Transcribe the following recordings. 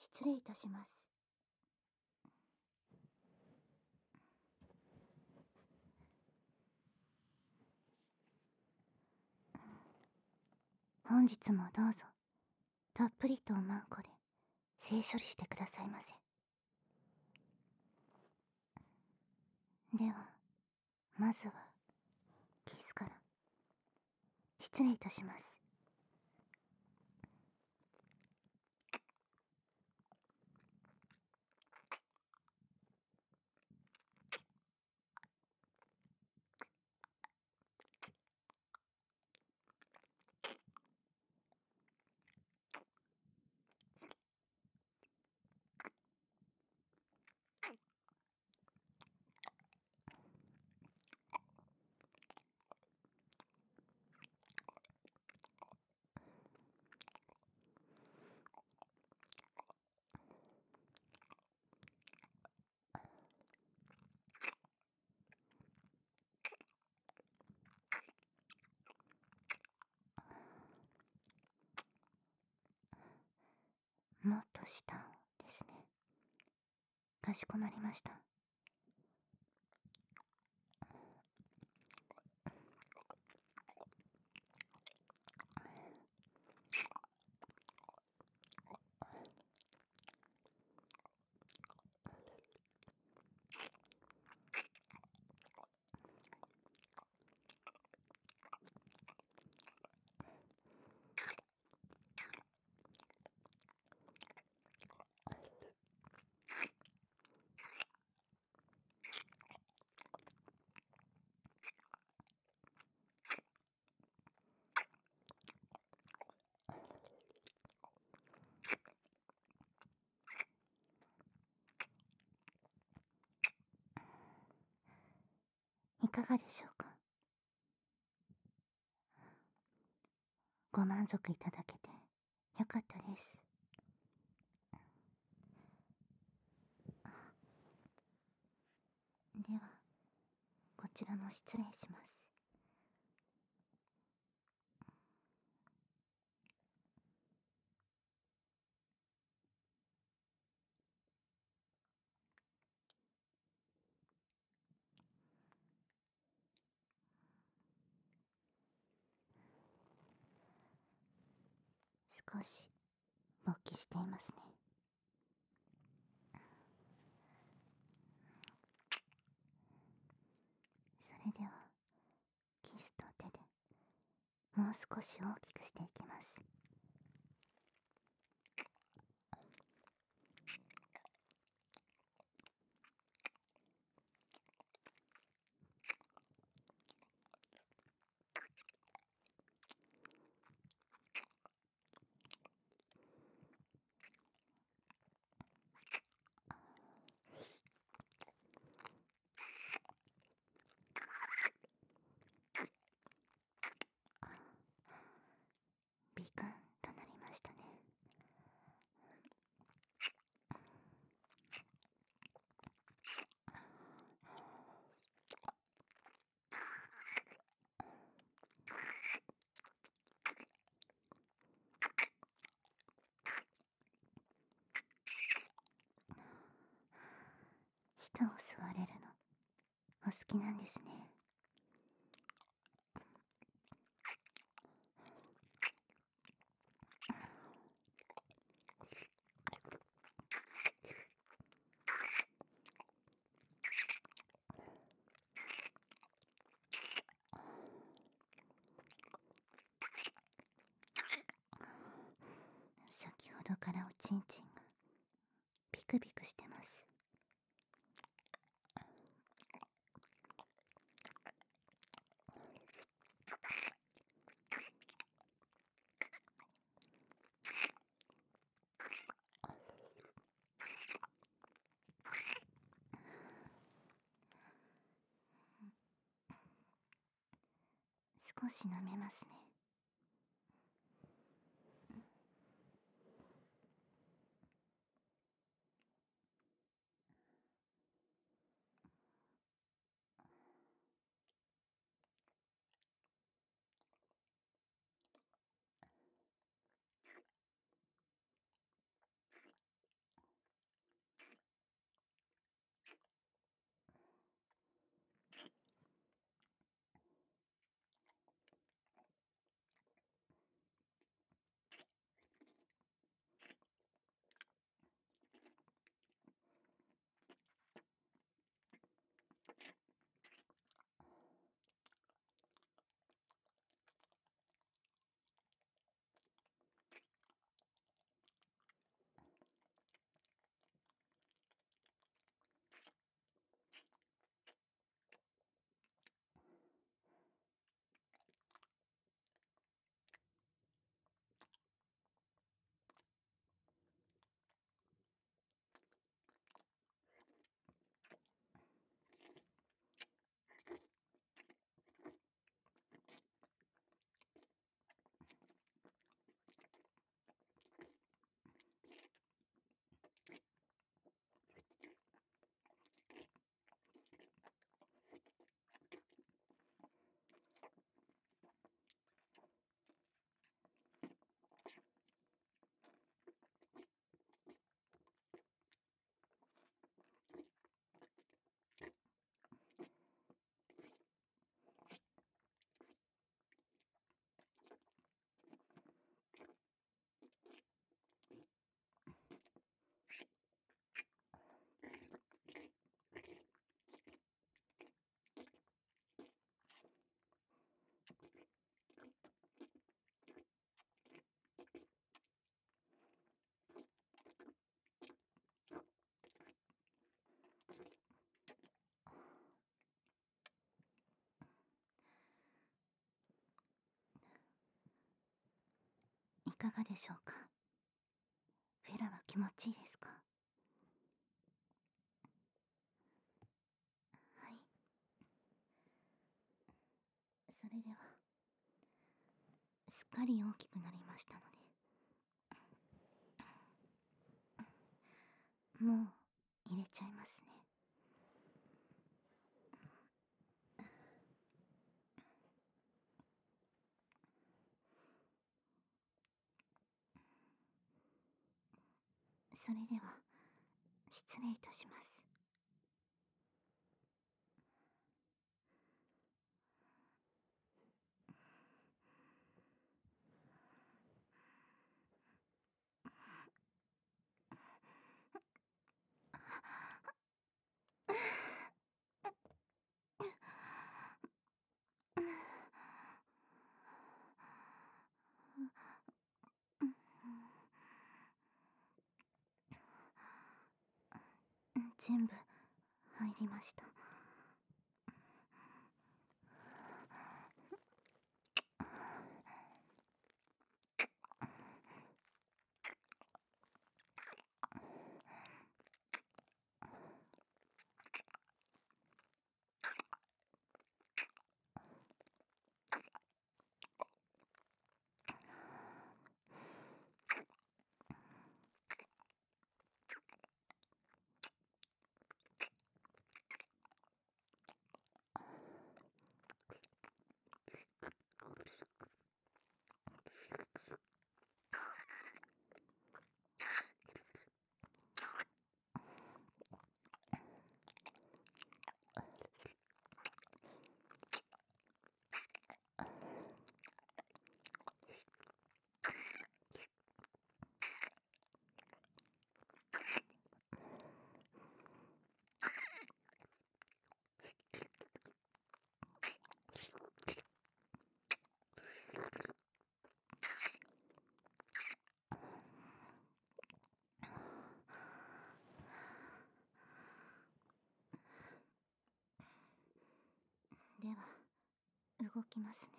失礼いたします。本日もどうぞ、たっぷりとおまんこで性処理してくださいませ。では、まずは、キスから。失礼いたします。もっと下をですね。かしこまりました。いかがでしょうか。ご満足いただけてよかったです。では、こちらも失礼します。少し勃起していますね。それでは、キスと手でもう少し大きくしていきます。美観となりましたね。舌を吸われるのお好きなんですね。先ほどからおちんちんがピクピクしてます。少し舐めますね。 かがでしょうか。フェラは気持ちいいですか。はい。それではすっかり大きくなりましたので、もう入れちゃいますね。それでは失礼いたします。全部入りました。では動きますね。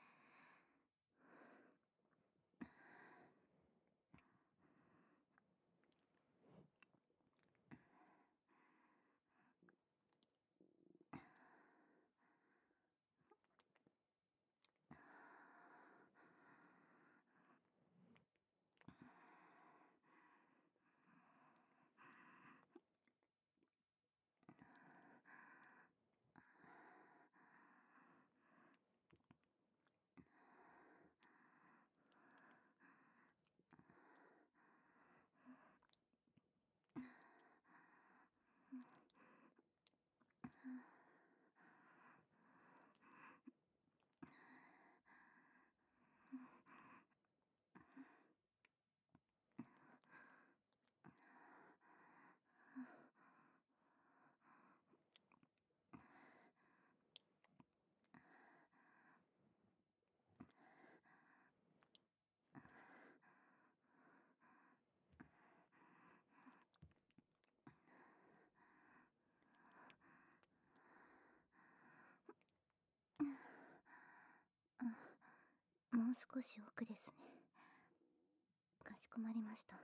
もう少し奥ですね。かしこまりました。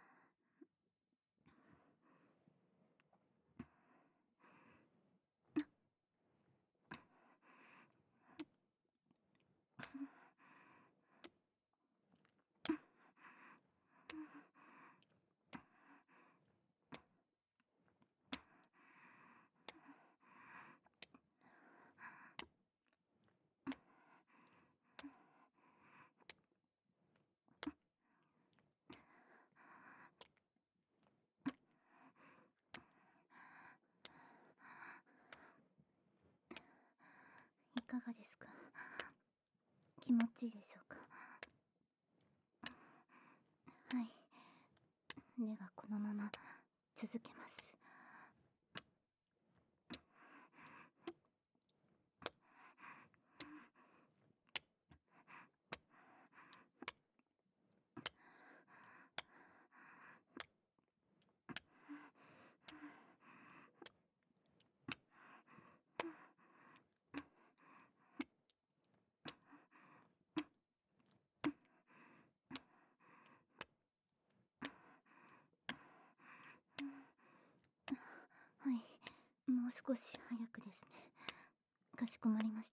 いかがですか。気持ちいいでしょうか。はい。ではこのまま続けます。 もう少し早くですね。かしこまりました。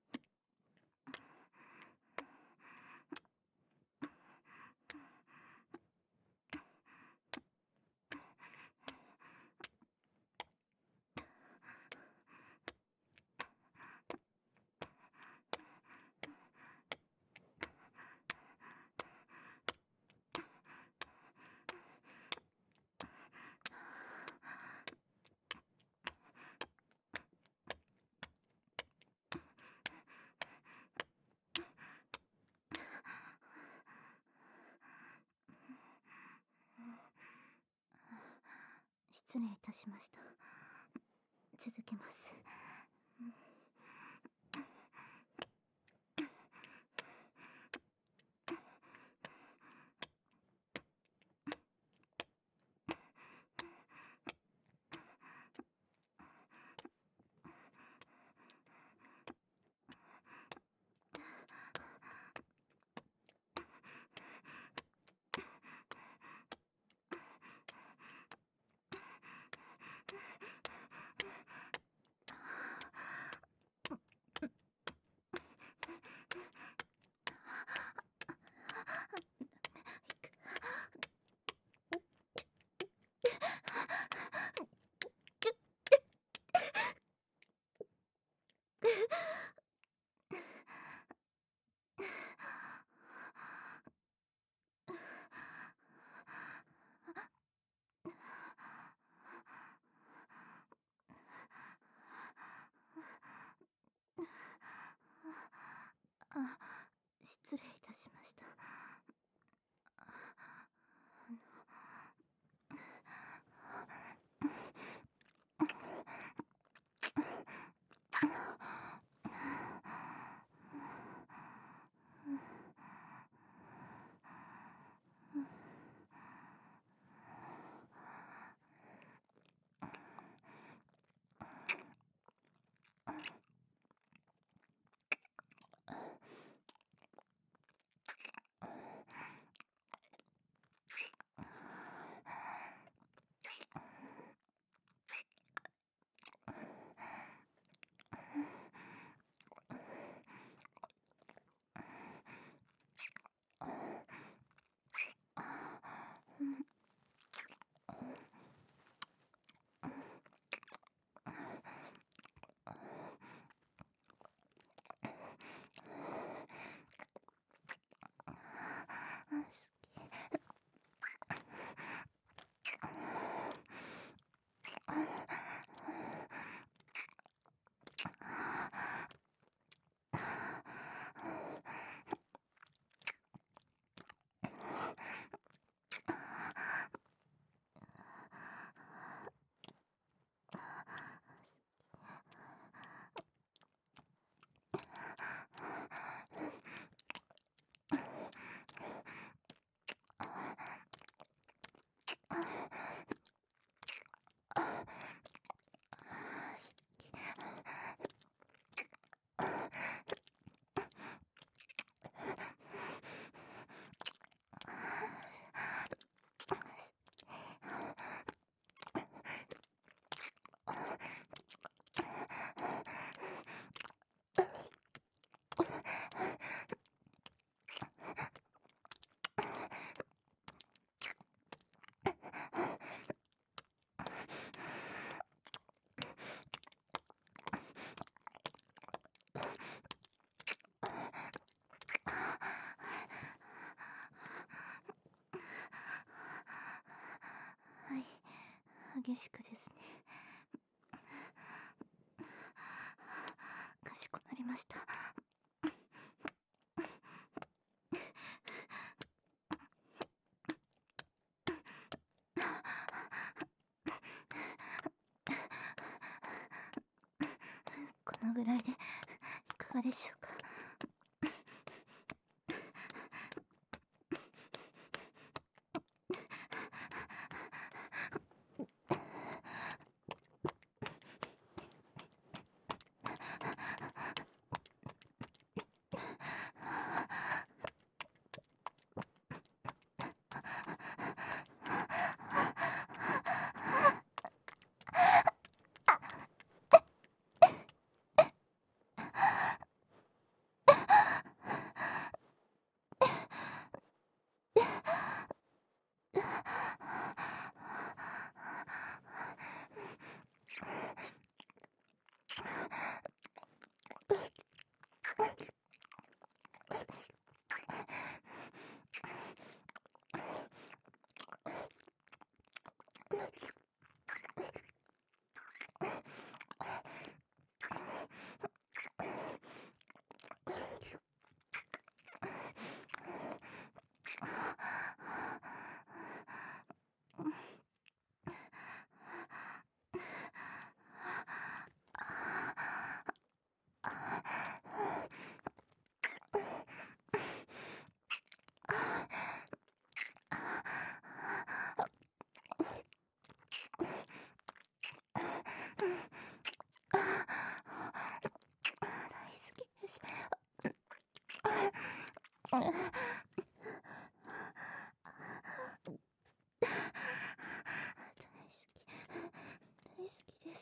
失礼いたしました。続けます。失礼いたしました。はい、激しくですね。かしこまりました。このぐらいでいかがでしょうか。 です。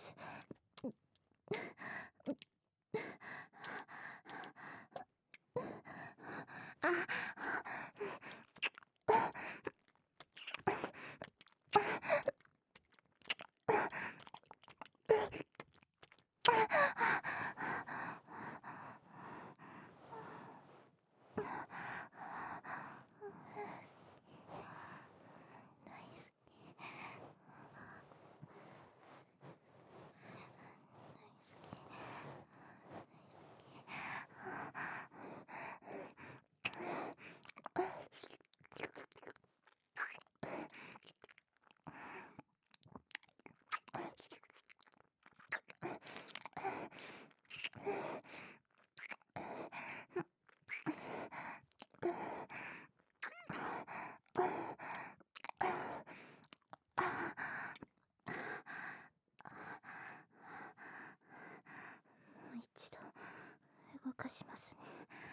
一度動かしますね。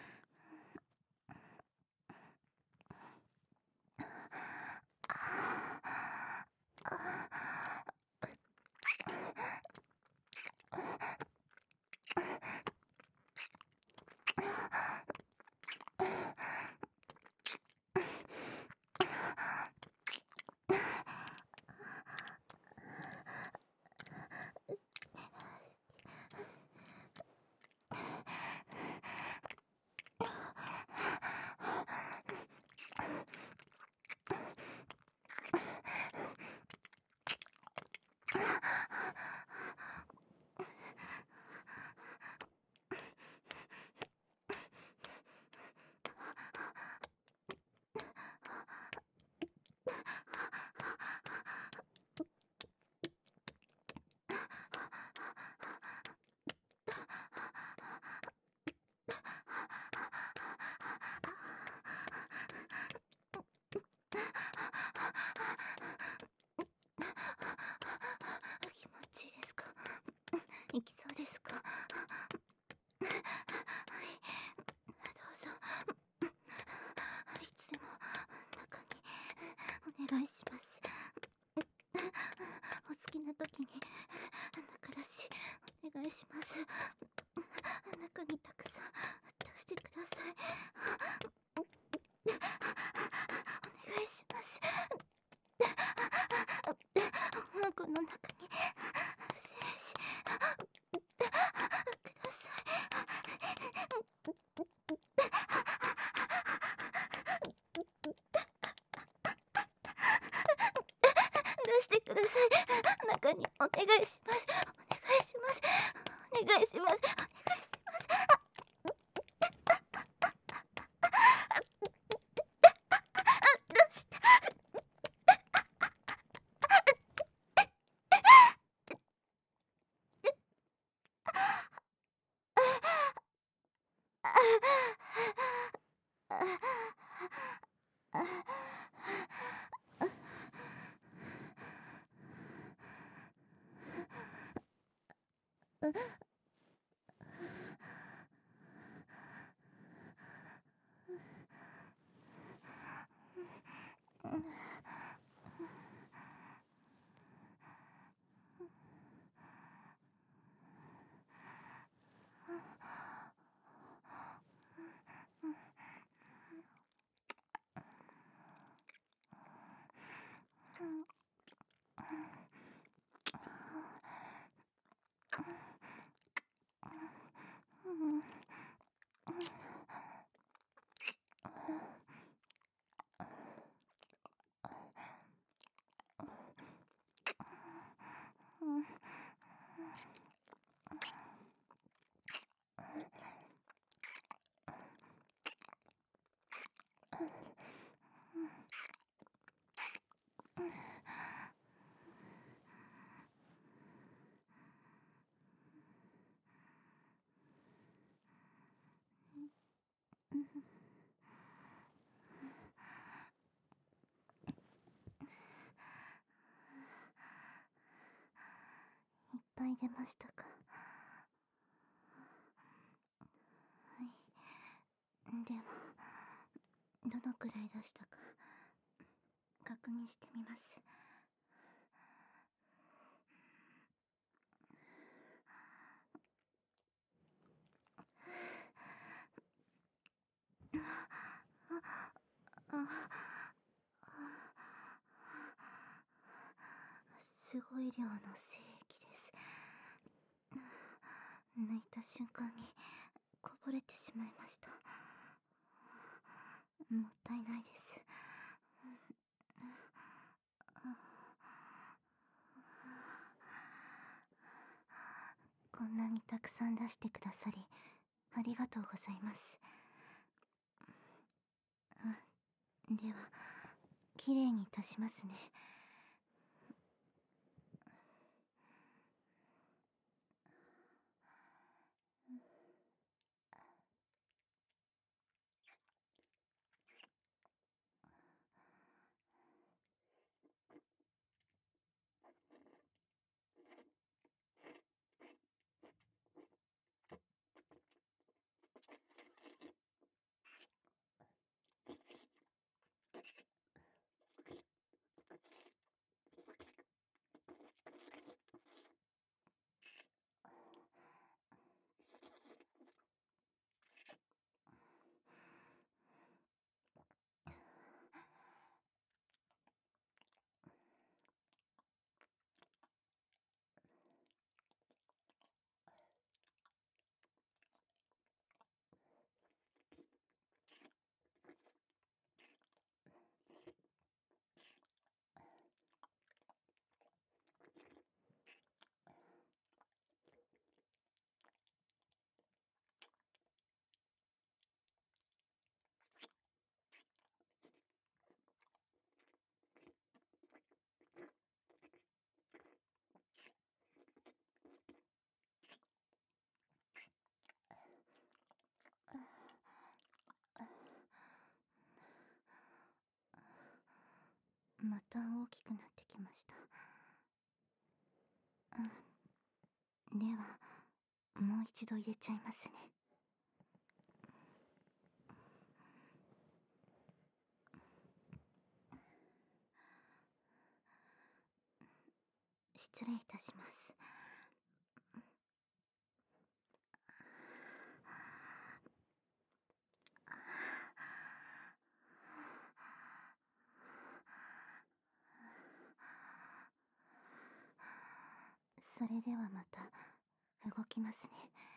気持ちいいですか？いきそうですか？はい、どうぞ。いつでも中にお願いします。お好きな時に中出しお願いします。中にたくさん出してください。お願いします。この中に精子ください。出してください。中にお願いします。お願いします。お願いします。お願いします。出して。いっぱい出ましたか？はい。ではどのくらい出したか確認してみます。すごい量の精液です。抜いた瞬間にこぼれてしまいました。もったいないです。こんなにたくさん出してくださりありがとうございます。ではきれいにいたしますね。また大きくなってきました。ではもう一度入れちゃいますね。失礼いたします。それではまた動きますね。